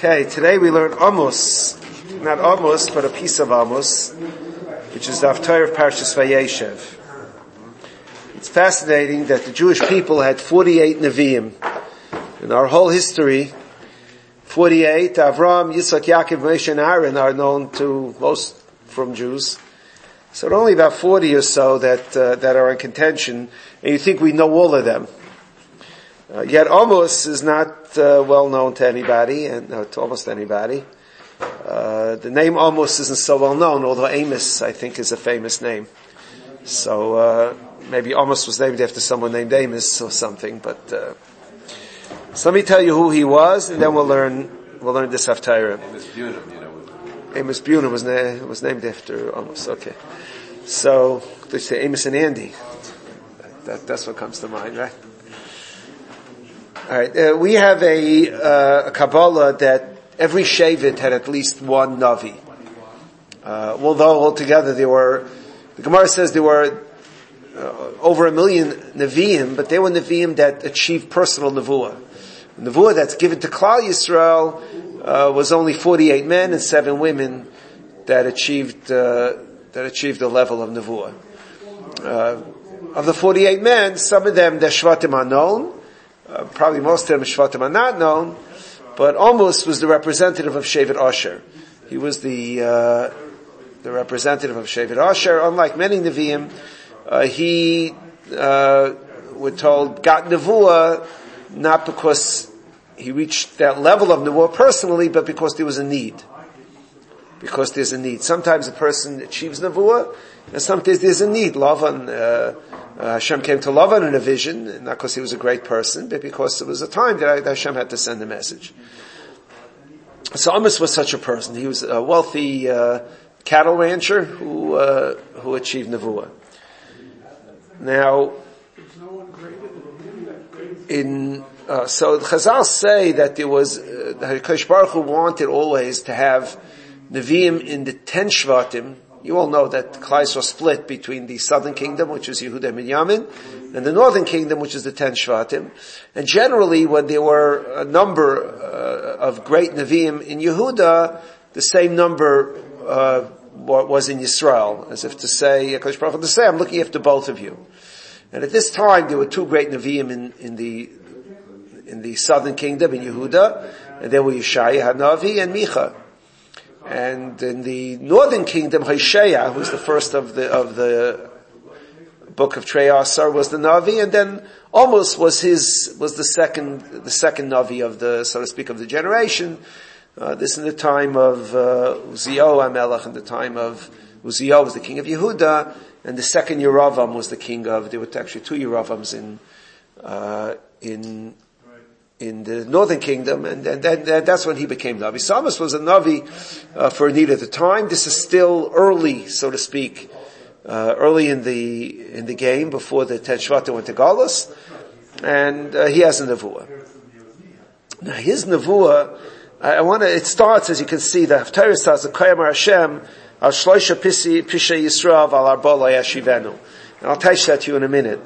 Okay, today we learn Amos, not Amos, but a piece of Amos, which is the Haftarah of Parshas Vayeshev. It's fascinating that the Jewish people had 48 Nevi'im. In our whole history, 48, Avram, Yitzhak, Yaakov, Moshe, and Aaron are known to most from Jews. So there are only about 40 or so that are in contention, and you think we know all of them. Yet Amos is not well known to anybody, and to almost anybody. The name Amos isn't so well known, although Amos, I think, is a famous name. So maybe Amos was named after someone named Amos or something. But so let me tell you who he was, and then we'll learn this Haftarah. Amos Bunim was named after Amos. Okay, so they say Amos and Andy. That's what comes to mind, right? All right, we have a Kabbalah that every Shevet had at least one Navi. Although altogether the Gemara says there were over 1 million Nevi'im, but they were Nevi'im that achieved personal Nevuah. Nevuah that's given to Klal Yisrael was only 48 men and 7 women that achieved the level of Nevuah. Of the 48 men, some of them, the Shvatim are known. Probably most of them Shvatim are not known, but Amos was the representative of Shevet Asher. He was the representative of Shevet Asher. Unlike many Nevi'im, he we're told got Nevuah not because he reached that level of Nevuah personally, but because there was a need. Because there's a need. Sometimes a person achieves Nevuah, and sometimes there's a need. Lavan, Hashem came to Lavan in a vision, not because he was a great person, but because it was a time that Hashem had to send a message. So Amos was such a person. He was a wealthy cattle rancher who achieved Nevuah. Now, so the Chazal say that there was HaKadosh Baruch Hu wanted always to have Nevi'im in the 10 Shvatim. You all know that Klal Yisrael split between the southern kingdom, which is Yehuda and Binyamin, and the northern kingdom, which is the 10 Shvatim. And generally, when there were a number of great Nevi'im in Yehuda, the same number was in Yisrael, as if to say, HaKadosh Baruch Hu to say, I'm looking after both of you. And at this time, there were 2 great Nevi'im in the southern kingdom, in Yehuda, and there were Yeshaya Hanavi and Micha. And in the northern kingdom, Hosea, who was the first of the book of Trei Asar, was the Navi, and then Amos was the second Navi of the, so to speak, of the generation. This in the time of Uziyahu HaMelech, in the time of Uziyahu was the king of Yehuda, and the second Yeravam was the king of, there were actually 2 Yeravams in the northern kingdom, and that's when he became Navi. So Amos was a Navi for a need at the time. This is still early, so to speak, early in the game before the 10 Shvatim went to Galus, and he has a Nevuah. Now his Nevuah, it starts, as you can see, the Haftarah starts, Kayamar Hashem, Al Shloisha Pishay Yisrael, Al Arba Lo Yashivenu. And I'll teach that to you in a minute.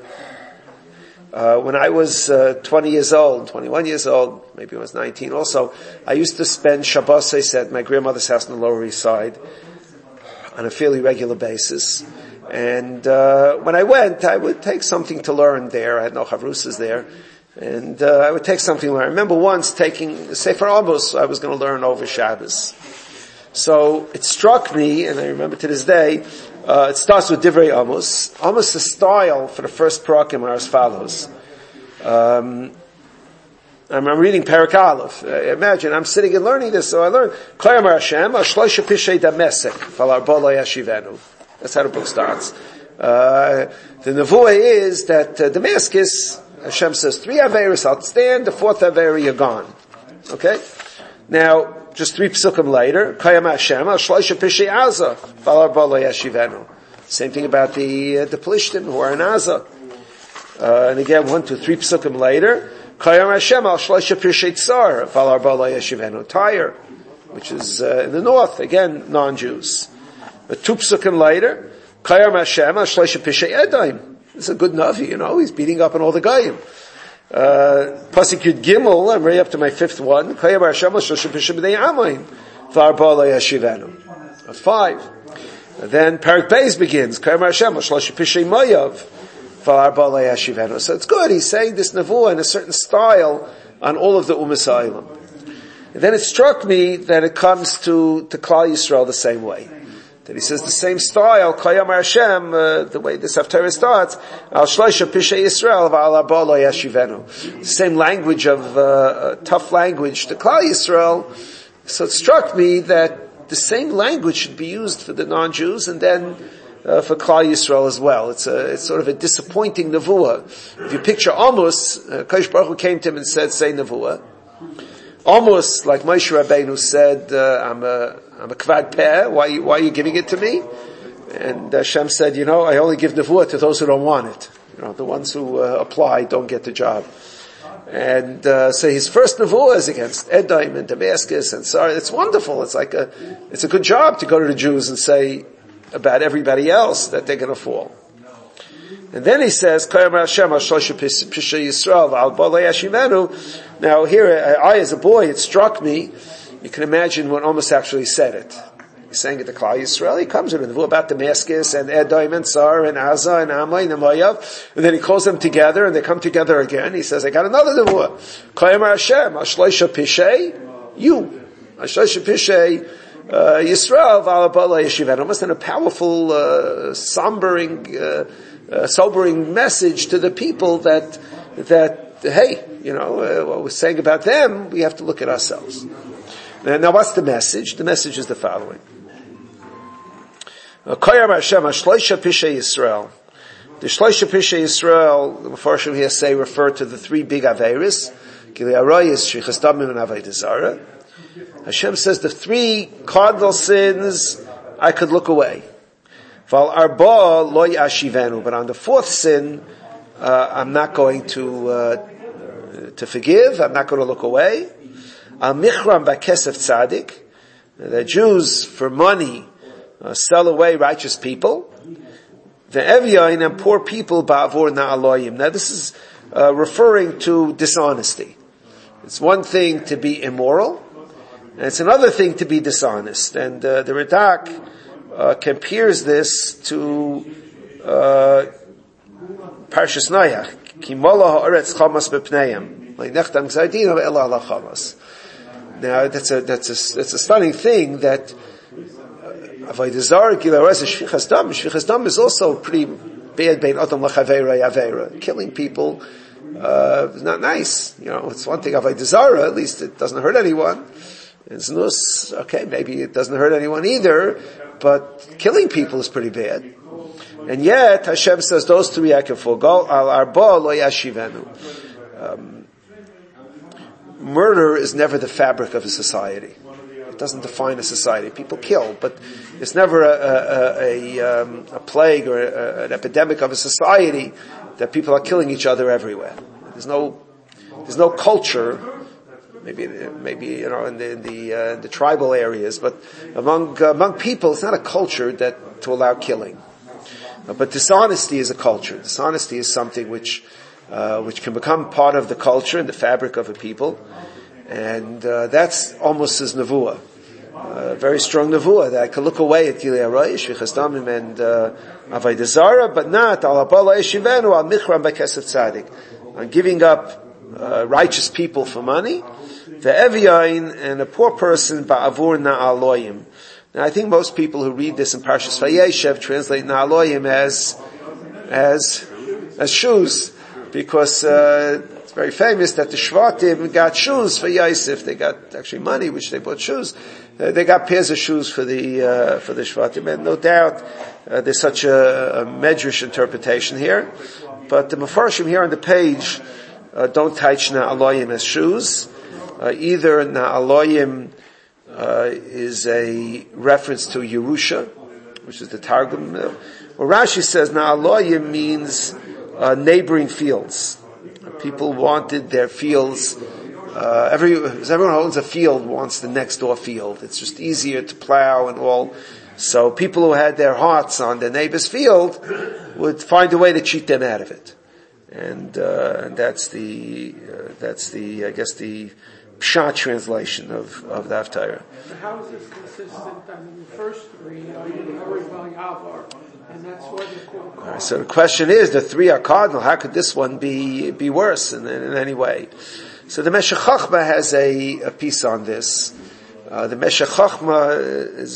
When I was 21 years old, maybe I was 19 also, I used to spend Shabbos at my grandmother's house on the Lower East Side on a fairly regular basis. And when I went, I would take something to learn there. I had no chavrusas there. And I would take something to learn. I remember once taking Sefer Amos I was going to learn over Shabbos. So it struck me, and I remember to this day, it starts with Divrei Amos. Amos' style for the first parakim are as follows. I'm reading Perek Aleph. Imagine, I'm sitting and learning this, so I learn, Kayamar Hashem, Ashloisha Pishay Damesek, Falar Bolo Yashivenu. That's how the book starts. The Nevuah is that Damascus, Hashem says, 3 Averis, I'll stand, the 4th Aver, you're gone. Okay? Now, just 3 psukim later, Kayam Hashem, Al Shloisha Pishay Aza, Falar Bolo Yashivenu. Same thing about the Plishtim who are in Aza. And again, 1 to 3 psukim later, Kayam Hashem, Al Shloisha Pishay Tsar, Falar Bolo Yashivenu. Tyre, which is in the north, again, non-Jews. But 2 psukim later, Kayam Hashem, Al Shloisha Pishay Edaim. This is a good Navi, he's beating up on all the Goyim. Pasuk Yud Gimel, I'm right up to my fifth one. Kaya bar Hashem l'shlosh pishay b'nei Amoin, v'arba lo yashivenu. That's 5. And then Parak Beis begins. Kaya bar Hashem l'shlosh pishay moyav, v'arba lo yashivenu. So it's good. He's saying this nevuah in a certain style on all of the Umas Ha'olam. And then it struck me that it comes to Klal Yisrael the same way. That he says the same style, Kayam Hashem, the way this Haftarah starts, Al Shloisha Pishay Yisrael, V'al Arba Lo Yashivenu. The same language of, tough language to Klal Yisrael. So it struck me that the same language should be used for the non-Jews and then for Klal Yisrael as well. It's sort of a disappointing nevuah. If you picture Amos, Kadosh Baruch Hu came to him and said, say nevuah. Almost like Moshe Rabbeinu said, I'm a kvad peh, why are you giving it to me? And Hashem said, I only give nevuah to those who don't want it. The ones who apply don't get the job. And so his first nevuah is against Edom and Damascus and sorry, it's wonderful. It's a good job to go to the Jews and say about everybody else that they're going to fall. And then he says, now here, I as a boy, it struck me, you can imagine when Amos actually said it. He's saying it to Klal Yisrael, he comes with a nevuah about Damascus and Edom and Sar and Azza and Ammon and Moav, and then he calls them together and they come together again. He says, I got another nevuah. Kayamar Hashem, Ashleisha Pishay, you. Ashleisha Pishay, Yisrael, V'alabala Yeshiven. Almost in a powerful, sobering message to the people that hey, what we're saying about them, we have to look at ourselves. Now what's the message? The message is the following. Koyar Hashem, Shloisha Pishay Yisrael. The Shloisha Pishay Yisrael, the Mefarshim here say, refer to the 3 big Aveiros, Gilui Arayos, Shfichas Damim, and Avodah Zarah. Hashem says the 3 cardinal sins, I could look away. Val arba lo yashivenu, but on the 4th sin, I'm not going to forgive. I'm not going to look away. Al michram ba'kesef tzadik, the Jews for money sell away righteous people. The evyain and poor people ba'avur na'aloyim. Now this is referring to dishonesty. It's one thing to be immoral, and it's another thing to be dishonest. And the Radak compares this to Parshas Noach. Ki mola ha'aretz chamas b'pneiim, le'nechtam gzardino ve'ela ala chamas. Now that's a stunning thing that Avodah Zarah gilaras shfichas dam. Shfichas dam is also pretty bad. Bein adam lachaveira yaveira. Killing people is not nice. It's one thing Avodah Zarah. At least it doesn't hurt anyone. And znus, okay, maybe it doesn't hurt anyone either, but killing people is pretty bad. And yet Hashem says those 3 I can forego. Al arba lo yashivenu. Murder is never the fabric of a society. It doesn't define a society. People kill, but it's never a plague or an epidemic of a society that people are killing each other everywhere. There's no culture. Maybe in the tribal areas, but among people, it's not a culture to allow killing. But dishonesty is a culture. Dishonesty is something which can become part of the culture and the fabric of a people, and that's almost as nevuah, very strong nevuah that I could look away at Gilui Arayos, Shfichas Damim, and Avodah Zarah, but not al Abala Yeshivenu al Michram b'Kesef Tzadik, on giving up righteous people for money, the Evyain and a poor person ba'avur na'aloyim. Now I think most people who read this in Parshas Vayeshev translate na'aloyim as shoes, because it's very famous that the Shvatim got shoes for Yosef. They got actually money, which they bought shoes. They got pairs of shoes for the Shvatim, and no doubt there's such a medrash interpretation here. But the Mefarshim here on the page don't teach na'aloyim as shoes. Either na'aloyim is a reference to Yerusha, which is the Targum. Or Rashi says na'aloyim means neighboring fields. People wanted their fields. Everyone who owns a field wants the next door field. It's just easier to plow and all. So people who had their hearts on their neighbor's field would find a way to cheat them out of it. and that's the I guess the Pshat translation of the Haftarah. How is this consistent? I mean, the first three are Yavar, and that's why they're called. So the question is, the three are cardinal. How could this one be worse in any way? So the Meshech Chochmah has a piece on this. The Meshech Chochmah is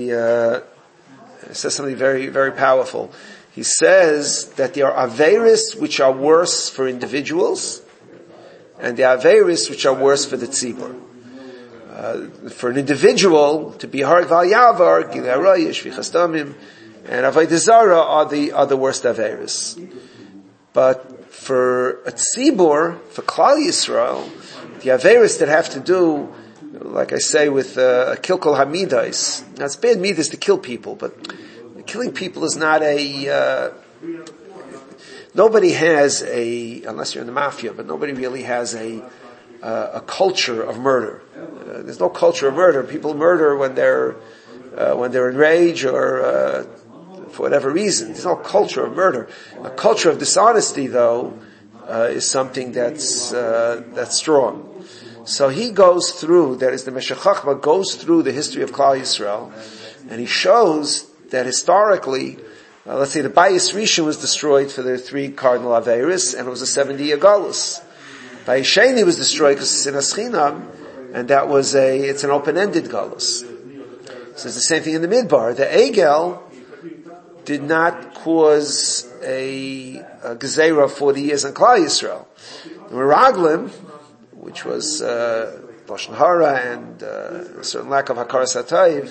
says something very, very powerful. He says that there are Averis which are worse for individuals, and the Averis which are worse for the Tzibur. For an individual, to be Harag Val Yavar, Gilei Arayah, Shvichas Damim, and Avodah Zarah are the worst Averis. But for a Tzibur, for Klal Yisrael, the Averis that have to do, like I say, with Kilkol Hamidais. Now it's bad midas to kill people, but killing people is not nobody has unless you're in the mafia, but nobody really has a culture of murder. There's no culture of murder. People murder when they're enraged or for whatever reason. There's no culture of murder. A culture of dishonesty, though, is something that's strong. So he goes through, that is the Meshech Chochmah goes through the history of Klal Yisrael, and he shows that historically, let's say the Bayis Rishon was destroyed for the three cardinal Averis, and it was a 70-year Galus. Bayis Sheni was destroyed because it's Sinas Chinam, and it's an open-ended Galus. So it's the same thing in the Midbar. The Egel did not cause a Gezerah of 40 years in Klal Yisrael. The Meraglim, which was Lashon Hara and a certain lack of Hakaras HaTayv,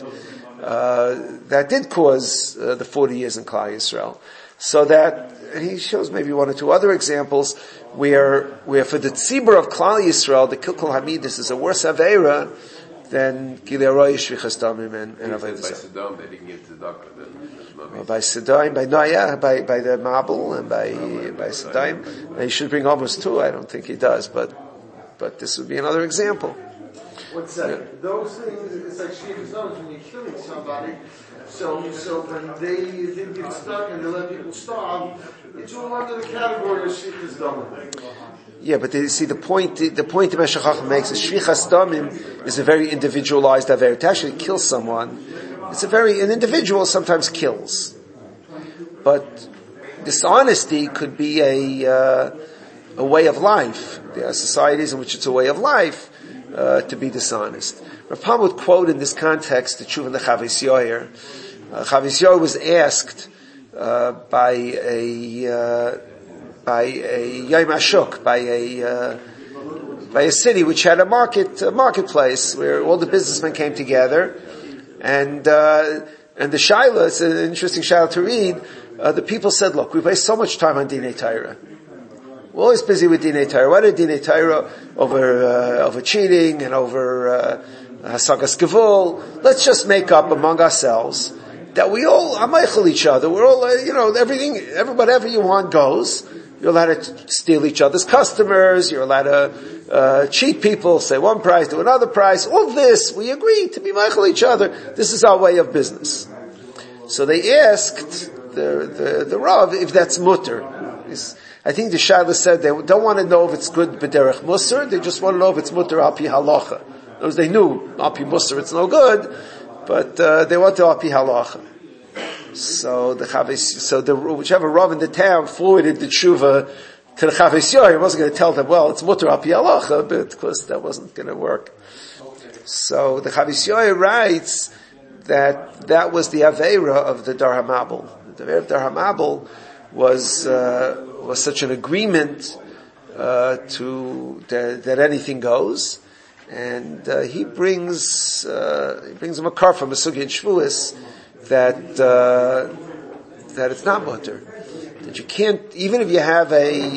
that did cause the 40 years in Klal Yisrael. So that, and he shows maybe one or two other examples where for the Tzibur of Klal Yisrael, the Kilkol Hamidus is a worse Aveira than Gilei Arayah, Shvichas Damim, and Avodah Zarah. By Saddam, they didn't get tzedakah then. By Saddam, by the Mabul, and by Saddam. And he should bring almost two. I don't think he does, but this would be another example. What's that? Yeah. Those things, it's like Shvichas Damim when you're killing somebody. So when they get stuck and they let people starve, it's all under the category of Shvichas Damim. Yeah, but you see the point the Meshech Chochmah makes is Shvichas Damim is a very individualized aver. To actually kill someone, an individual sometimes kills. But dishonesty could be a way of life. There are societies in which it's a way of life to be dishonest. Rav Pam would quote in this context the Tshuva Chavis Yoyer. Chavis Yoyer was asked by a Yom Ashuk, by a city which had a marketplace where all the businessmen came together, and the Shaila, it's an interesting Shaila to read. The people said, "Look, we waste so much time on Dinei Torah. We're always busy with Dinei Torah. What did Dinei Torah over cheating and over Hasagas Gevul? Let's just make up among ourselves that we all ameichel each other. We're all, everything, whatever you want goes. You're allowed to steal each other's customers. You're allowed to cheat people, say one price to another price. All this, we agree to be meichel each other. This is our way of business." So they asked the Rav if that's mutter. I think the Shaila said they don't want to know if it's good b'derech musar. They just want to know if it's mutter al pi halacha. In other words, they knew al pi musar it's no good, but they want to al pi halacha. So whichever Rav in the town forwarded the tshuva to the Chavis Yoyer, he wasn't going to tell them, well, it's mutter al pi halacha, but of course that wasn't going to work. So the Chavis Yoyer writes that was the Aveira of the Dar HaMabul. The Aveira of Dar HaMabul was such an agreement that anything goes, and he brings him a car from a sugya in Shvuos that it's not mutter, that you can't, even if you have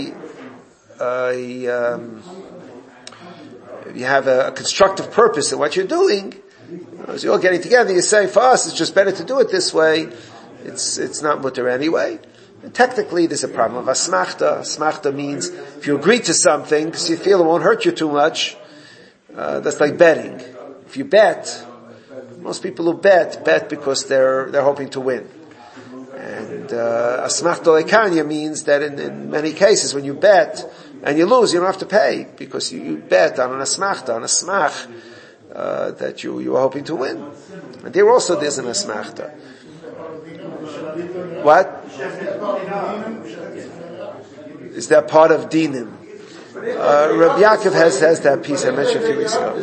a constructive purpose in what you're doing, as you're all getting together, you say, for us, it's just better to do it this way. It's not mutter anyway. And technically, there's a problem of asmachta. Asmachta means if you agree to something because you feel it won't hurt you too much, that's like betting. If you bet, most people who bet because they're hoping to win. And asmachta lekanya means that in many cases when you bet and you lose, you don't have to pay because you bet on an asmachta, on a smach that you were hoping to win. And there also there's an asmachta. What? Is that part of dinim? Rabbi Yaakov has that piece I mentioned a few weeks ago.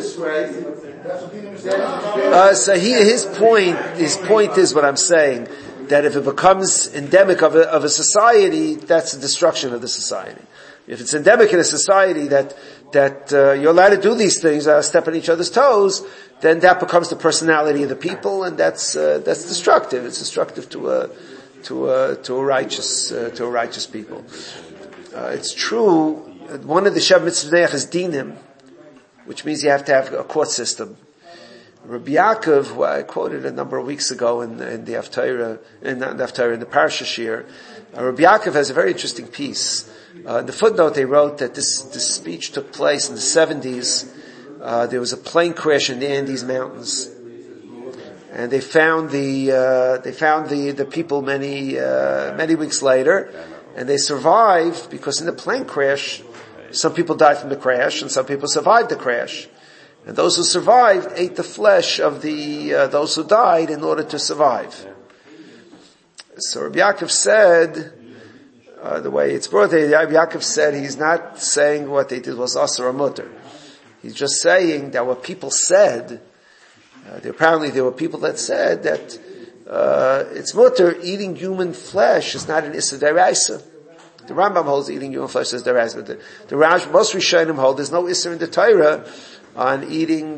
So his point is what I'm saying, that if it becomes endemic of a society, that's the destruction of the society. If it's endemic in a society that you're allowed to do these things, step on each other's toes, then that becomes the personality of the people, and that's destructive. It's destructive to a righteous people. It's true. One of the Shav Mitzvah is dinim, which means you have to have a court system. Rabbi Yaakov, who I quoted a number of weeks ago in the Haftarah, in the Parashah Shir, Rabbi Yaakov has a very interesting piece. In the footnote they wrote that this speech took place in the 70s. There was a plane crash in the Andes Mountains, and they found the people many weeks later, and they survived because in the plane crash, some people died from the crash, and some people survived the crash. And those who survived ate the flesh of those who died in order to survive. So Rabbi Yaakov said, the way it's brought there, Rabbi Yaakov said he's not saying what they did was asur or mutter. He's just saying that what people said, apparently there were people that said that it's mutter, eating human flesh is not an issa d'oraisa. The Rambam holds eating human flesh is d'oraisa, but the most Rishonim hold there's no issa in the Torah on eating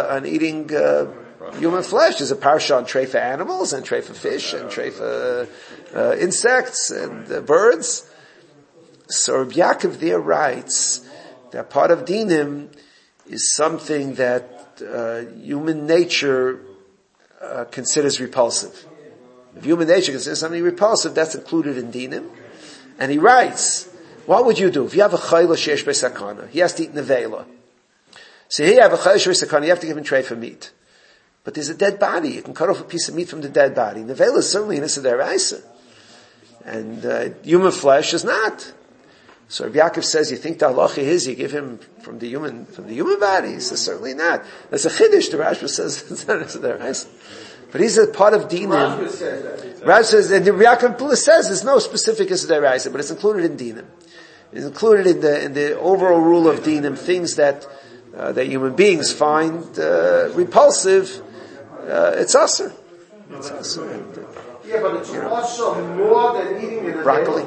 human flesh. There's a parasha on tray for animals and tray for fish and tray for insects and birds. So Rabbi Yaakov there writes that part of dinim is something that human nature considers repulsive. If human nature considers something repulsive, that's included in dinim. And he writes, what would you do if you have a chayla sheyesh b'sakana? He has to eat nevela. So here you have a chayla sheyesh b'sakana, you have to give him tray for meat. But there's a dead body. You can cut off a piece of meat from the dead body. Nevela is certainly an issa d'oraisa. And human flesh is not. So Rabbi Yaakov says, you think the halacha is you give him from the human body? He says, certainly not. That's a chiddush. The Rashba says it's not issa d'oraisa. But he's a part of dinim. Rav says, and Rabbi Yaakov says there's no specific issa d'oraisa, but it's included in dinim. It's included in the overall rule of dinim, things that human beings find repulsive. It's asur. It's asur. Yeah, but it's also more than eating in a broccoli.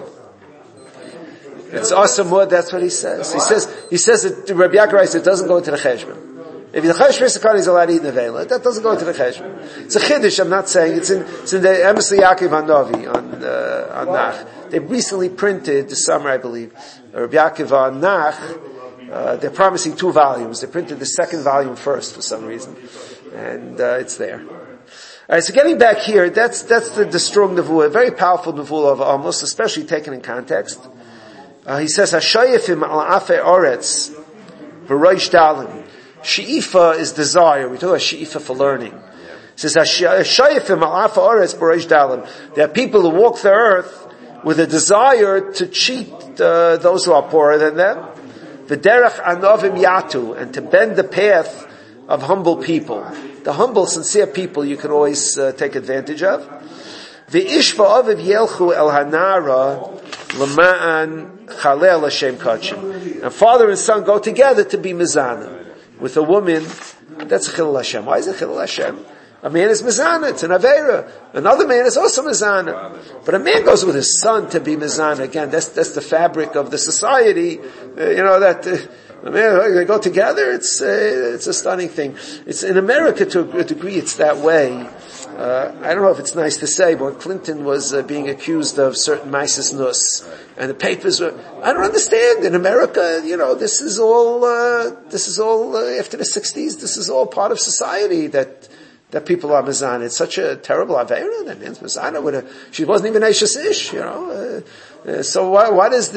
It's asur more. That's what he says. He says that Rabbi Yaakov writes it doesn't go into the cheshbon. If the cheshbon is allowed to eat nevela, that doesn't go into the cheshbon. It's a chiddush. I'm not saying it's in the Emes Yaakov Hanavi on Nach. They recently printed this summer, I believe, Rabbi Yaakov on Nach. They're promising 2 volumes. They printed the second volume first for some reason, and it's there. All right. So getting back here, that's the strong nevuah, a very powerful nevuah of Amos, especially taken in context. He says, "Hashayifim al afe oretz v'roish dalim." She'ifa is desire. We talk about she'ifa for learning. It says, "Hashayifim al afe oretz v'roish dalim." There are people who walk the earth with a desire to cheat those who are poorer than them. V'derech anovim yatu, and to bend the path of humble people. The humble, sincere people you can always take advantage of. V'ishva aviv yelchu el hanara l'ma'an chalel Hashem kachim. And father and son go together to be mizana. With a woman, that's a chilul Hashem. Why is it chilul Hashem? A man is mizana, it's an aveira. Another man is also mizana. But a man goes with his son to be mizana. Again, that's the fabric of the society. That they go together. It's a stunning thing. It's in America to a degree. It's that way. I don't know if it's nice to say, but when Clinton was being accused of certain maises nus, and the papers were, I don't understand. In America, this is all after the 60s. This is all part of society that people are mizana. It's such a terrible aveira. That man's mizana she wasn't even Eishes Ish, So what is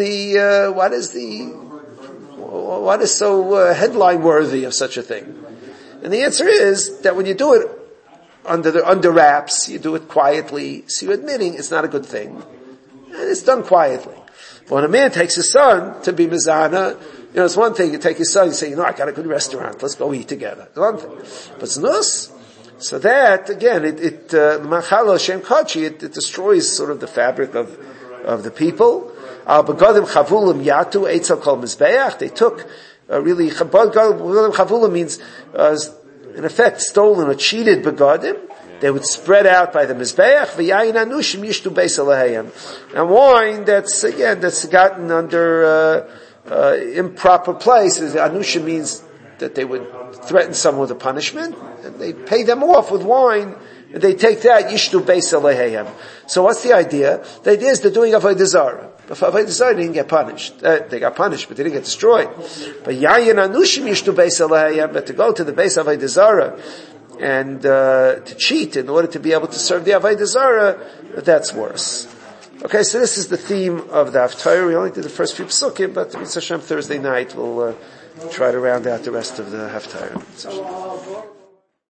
so headline worthy of such a thing? And the answer is that when you do it under wraps. You do it quietly. So you're admitting it's not a good thing. And it's done quietly. But when a man takes his son to be mizana, it's one thing, you take your son, you say, I got a good restaurant, let's go eat together. It's one thing. But znus, so that, again, it destroys sort of the fabric of the people. Begadim chavulim yatu, eitzel kol mizbeach, they took, really, begadim chavulim means, in effect, stolen or cheated begadim. They would spread out by the mizbeach, v'yayin anushim yishtu beis alehayim. And wine that's gotten under, improper places. Anusha means that they would threaten someone with a punishment, and they pay them off with wine, and they take that, yishtu beis alehayim. So what's the idea? The idea is they're doing avodah zarah. But for avodah zarah, they didn't get punished. They got punished, but they didn't get destroyed. But yayin anushim yishtu beis alehayim, but to go to the base of avodah zarah, and to cheat in order to be able to serve the avodah zarah, that's worse. Okay, so this is the theme of the Haftarah. We only did the first few psukim, but Mitzvah Hashem Thursday night we'll try to round out the rest of the Haftarah.